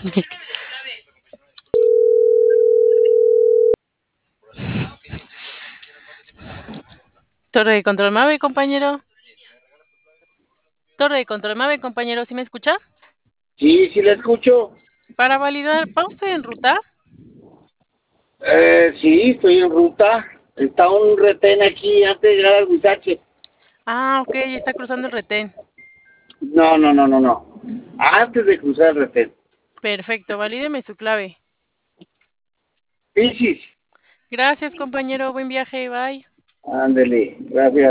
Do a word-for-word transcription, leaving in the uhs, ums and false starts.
Torre de control Mave, compañero. Torre de control Mave, compañero, ¿sí me escucha? Sí, sí la escucho. Para validar, ¿va usted en ruta? Eh, sí, estoy en ruta. Está un retén aquí antes de llegar al Huizache. Ah, ok, está cruzando el retén. No, no, no, no, no. Antes de cruzar el retén. Perfecto, valídeme su clave. Pisis. Gracias, compañero, buen viaje, bye. Ándele, gracias.